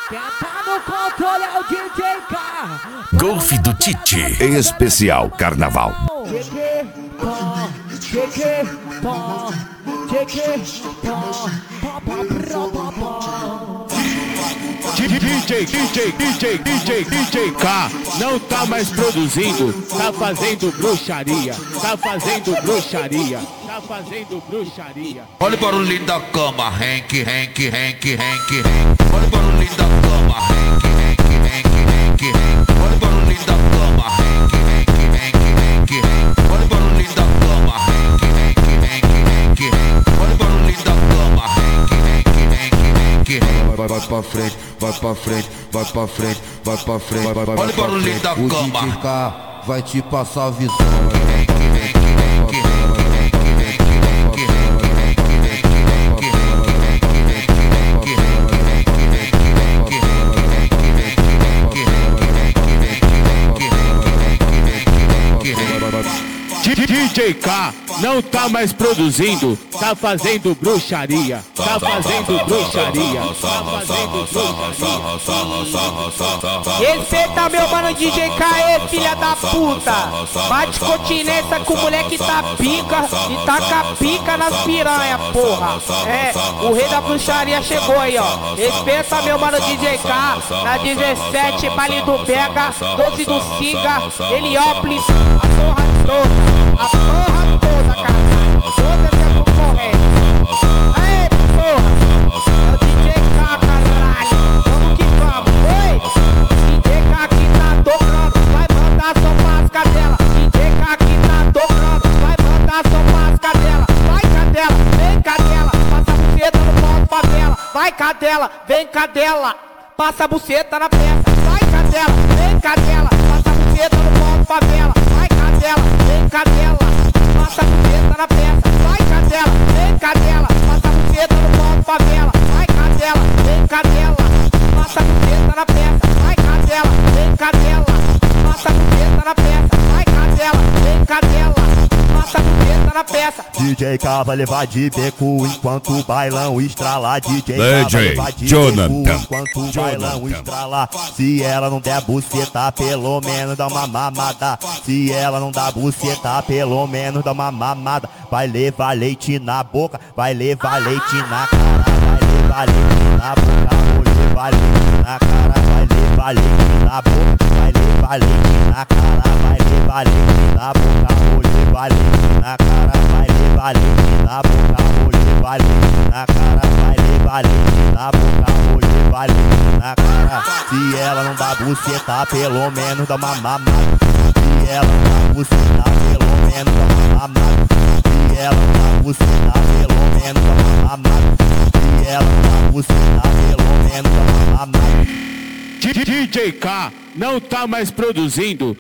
Quem tá no controle é o DJ K. Golfe do Tite. Especial Carnaval. DJ K não tá mais produzindo, tá fazendo bruxaria, tá fazendo bruxaria, tá fazendo bruxaria. Olha o barulhinho da cama, Henk. Olha o barulhinho da cama, Henk. Olha o barulhinho da cama, Henk. Olha o barulhinho da cama, Henk. Olha o barulhinho da cama, Henk. Vai pra frente, vai pra frente, vai pra frente, vai pra frente. Olha o barulhinho da cama. O DJ K vai te passar a visão. DJ K não tá mais produzindo, tá fazendo bruxaria, tá fazendo bruxaria, tá fazendo bruxaria. Respeita meu mano DJ K, filha da puta. Bate continência com o moleque tá pica e taca pica nas piranha, porra. É, o rei da bruxaria chegou aí, ó. Respeita meu mano DJ K, na 17, baile do Pega, 12 do Siga, Heliópolis, a porra toda. A porra toda, caralho. Toda essa concorrência. Aê, porra. É o DJ K, caralho. Vamos que vamos. Oi. DJ K que tá tocando. Vai mandar só pras cadela. DJ K que tá tocando. Vai mandar só pras cadela. Vai, cadela. Vem, cadela. Passa a buceta no pau de favela. Vai, cadela. Vem, cadela. Passa a buceta na peça. Vai, cadela. Vem, cadela. Passa a buceta no pau de favela. Vai, cadela. Vem, cadela. Passa a buceta na peça. Vai, cadela. Vem, cadela. Passa a buceta no pau de favela. Vai, cadela. Vem, cadela. Passa a buceta na peça. Vai, cadela. Vem, cadela. Passa a buceta na peça. Vai, cadela. Vem, cadela. Passa a buceta na peça. DJ K vai levar de beco enquanto o bailão estrala. DJ K vai levar de Jonathan. beco enquanto o bailão estrala. Se ela não der buceta, pelo menos dá uma mamada. Se ela não dá buceta, pelo menos dá uma mamada. Vai levar leite na boca, vai levar leite na cara. Vai levar leite na boca, vou levar leite na cara. Vai levar leite na boca, vai levar leite na cara. Vai levar leite na boca, vou levar leite na cara. Vai levar leite na boca, vou levar leite na cara. Vai levar leite na boca, vou levar leite na cara. Se ela não dá buceta, pelo menos dá uma mamada. Se ela não dá buceta, pelo menos dá uma mamada. Se ela não dá buceta, pelo menos dá uma mamada. Se ela não dá buceta, pelo menos dá uma mamada. DJ K não tá mais produzindo,